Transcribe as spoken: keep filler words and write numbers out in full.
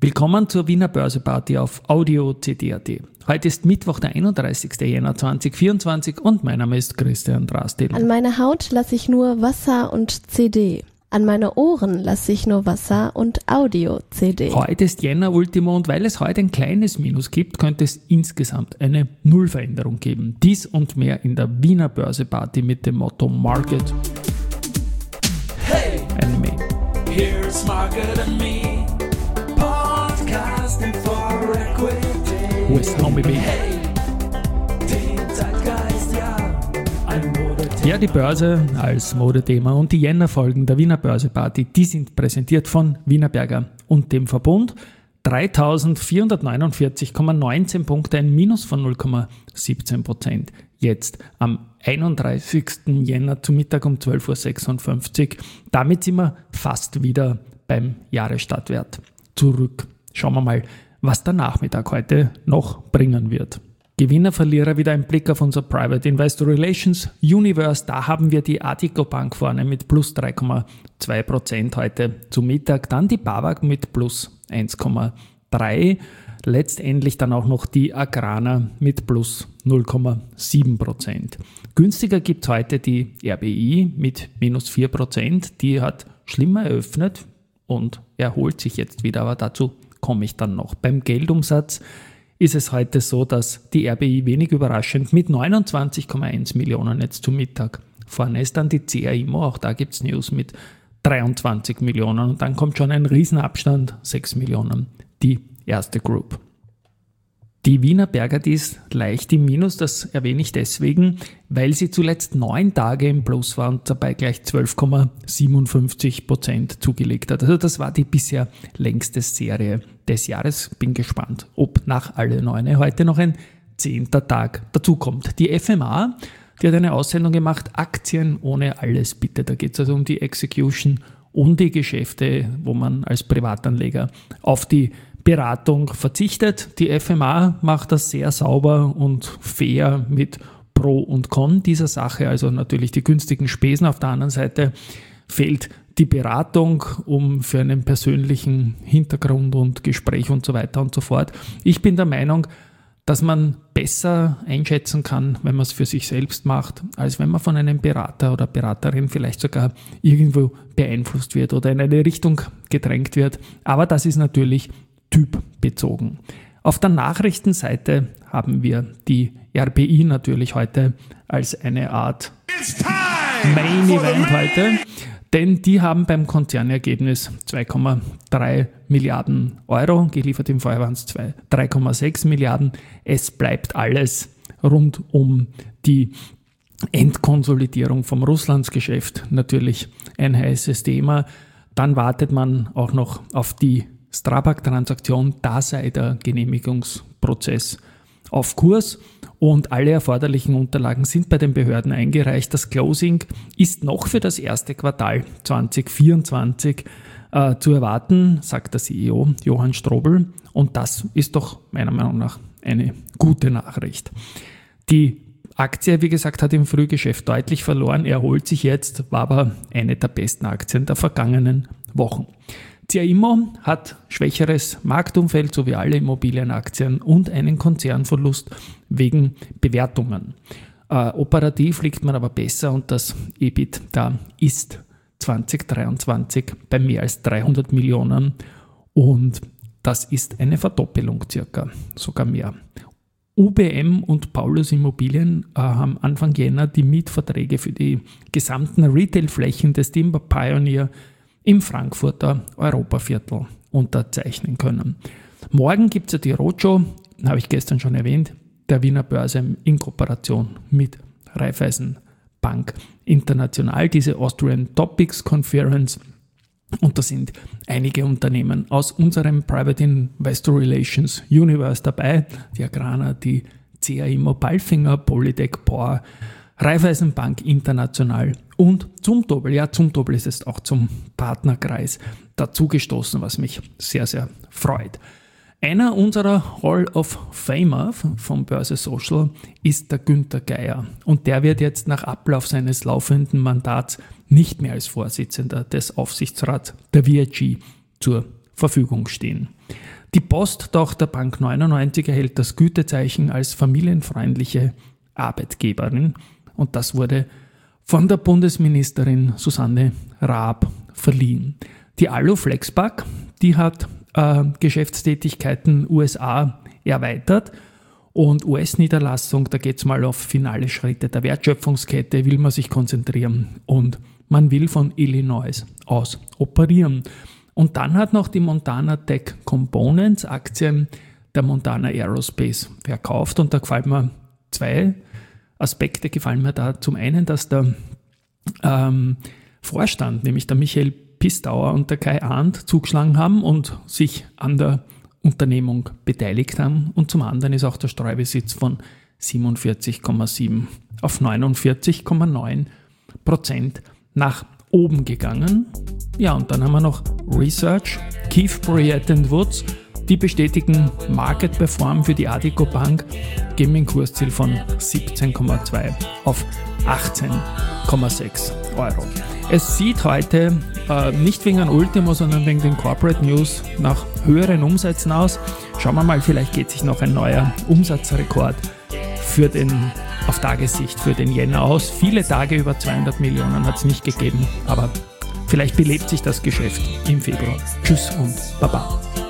Willkommen zur Wiener Börseparty auf Audio C D punkt A T. Heute ist Mittwoch, der einunddreißigster Jänner zweitausendvierundzwanzig und mein Name ist Christian Drastil. An meine Haut lasse ich nur Wasser und C D. An meine Ohren lasse ich nur Wasser und Audio-C D. Heute ist Jänner-Ultimo und weil es heute ein kleines Minus gibt, könnte es insgesamt eine Nullveränderung geben. Dies und mehr in der Wiener Börseparty mit dem Motto Market Hey, and Me. here's Market and Me, podcasting for equity. With Homie B. Hey, den Zeitgeist, ja, ein Modethema. Ja, die Börse als Modethema und die Jänner-Folgen der Wiener Börseparty, die sind präsentiert von Wienerberger und dem Verbund. dreitausendvierhundertneunundvierzig Komma neunzehn Punkte, ein Minus von null Komma siebzehn Prozent. Jetzt am einunddreißigsten Jänner zu Mittag um zwölf Uhr sechsundfünfzig. Damit sind wir fast wieder beim Jahresstartwert zurück. Schauen wir mal, was der Nachmittag heute noch bringen wird. Gewinner, Verlierer, wieder ein Blick auf unser Private Investor Relations Universe. Da haben wir die Addiko Bank vorne mit plus drei Komma zwei Prozent heute zu Mittag. Dann die BAWAG mit plus eins Komma drei. Letztendlich dann auch noch die Agrana mit plus null Komma sieben Prozent. Günstiger gibt es heute die R B I mit minus vier Prozent. Die hat schlimmer eröffnet und erholt sich jetzt wieder, aber dazu komme ich dann noch. Beim Geldumsatz ist es heute so, dass die R B I wenig überraschend mit neunundzwanzig Komma eins Millionen jetzt zu Mittag vorne ist. Dann die C A Immo, auch da gibt es News mit dreiundzwanzig Millionen und dann kommt schon ein Riesenabstand, sechs Millionen, die erste Group. Die Wienerberger, die ist leicht im Minus, das erwähne ich deswegen, weil sie zuletzt neun Tage im Plus war und dabei gleich zwölf Komma siebenundfünfzig Prozent zugelegt hat. Also das war die bisher längste Serie des Jahres. Bin gespannt, ob nach alle neune heute noch ein zehnter Tag dazukommt. Die F M A, die hat eine Aussendung gemacht, Aktien ohne alles bitte. Da geht es also um die Execution und die Geschäfte, wo man als Privatanleger auf die Beratung verzichtet. Die F M A macht das sehr sauber und fair mit Pro und Con dieser Sache, also natürlich die günstigen Spesen. Auf der anderen Seite fehlt die Beratung um für einen persönlichen Hintergrund und Gespräch und so weiter und so fort. Ich bin der Meinung, dass man besser einschätzen kann, wenn man es für sich selbst macht, als wenn man von einem Berater oder Beraterin vielleicht sogar irgendwo beeinflusst wird oder in eine Richtung gedrängt wird. Aber das ist natürlich typbezogen. Auf der Nachrichtenseite haben wir die R B I natürlich heute als eine Art Main Event heute, denn die haben beim Konzernergebnis zwei Komma drei Milliarden Euro, geliefert im Vorjahr waren es drei Komma sechs Milliarden. Es bleibt alles rund um die Endkonsolidierung vom Russlandsgeschäft natürlich ein heißes Thema. Dann wartet man auch noch auf die Strabag-Transaktion, da sei der Genehmigungsprozess auf Kurs und alle erforderlichen Unterlagen sind bei den Behörden eingereicht. Das Closing ist noch für das erste Quartal zweitausendvierundzwanzig äh, zu erwarten, sagt der C E O Johann Strobl, und das ist doch meiner Meinung nach eine gute Nachricht. Die Aktie, wie gesagt, hat im Frühgeschäft deutlich verloren, erholt sich jetzt, war aber eine der besten Aktien der vergangenen Wochen. C A Immo hat schwächeres Marktumfeld, so wie alle Immobilienaktien, und einen Konzernverlust wegen Bewertungen. Äh, operativ liegt man aber besser und das E B I T da ist zweitausenddreiundzwanzig bei mehr als dreihundert Millionen und das ist eine Verdoppelung circa, sogar mehr. U B M und Paulus Immobilien äh, haben Anfang Jänner die Mietverträge für die gesamten Retailflächen des Timber Pioneer im Frankfurter Europaviertel unterzeichnen können. Morgen gibt es ja die Roadshow, habe ich gestern schon erwähnt, der Wiener Börse in Kooperation mit Raiffeisen Bank International, diese Austrian Topics Conference. Und da sind einige Unternehmen aus unserem Private Investor Relations Universe dabei, die Agrana, die C A Immo, Palfinger, Polytech, Power, Raiffeisen Bank International und Zumtobel. Ja, Zumtobel ist jetzt auch zum Partnerkreis dazugestoßen, was mich sehr, sehr freut. Einer unserer Hall of Famer von Börse Social ist der Günther Geier und der wird jetzt nach Ablauf seines laufenden Mandats nicht mehr als Vorsitzender des Aufsichtsrats der W I G zur Verfügung stehen. Die Posttochter Bank neunundneunzig erhält das Gütezeichen als familienfreundliche Arbeitgeberin und das wurde von der Bundesministerin Susanne Raab verliehen. Die Alu Flexpack, die hat äh, Geschäftstätigkeiten U S A erweitert und U S-Niederlassung, da geht es mal auf finale Schritte der Wertschöpfungskette, will man sich konzentrieren und man will von Illinois aus operieren. Und dann hat noch die Montana Tech Components Aktien der Montana Aerospace verkauft und da gefällt mir zwei Aspekte gefallen mir da. Zum einen, dass der ähm, Vorstand, nämlich der Michael Pistauer und der Kai Arndt zugeschlagen haben und sich an der Unternehmung beteiligt haben. Und zum anderen ist auch der Streubesitz von siebenundvierzig Komma sieben auf neunundvierzig Komma neun Prozent nach oben gegangen. Ja, und dann haben wir noch Research, Keefe Bruyette and Woods. Die bestätigen Market Perform für die Addiko Bank, geben ein Kursziel von siebzehn Komma zwei auf achtzehn Komma sechs Euro. Es sieht heute äh, nicht wegen einem Ultimo, sondern wegen den Corporate News nach höheren Umsätzen aus. Schauen wir mal, vielleicht geht sich noch ein neuer Umsatzrekord für den, auf Tagessicht für den Jänner aus. Viele Tage über zweihundert Millionen hat es nicht gegeben, aber vielleicht belebt sich das Geschäft im Februar. Tschüss und Baba.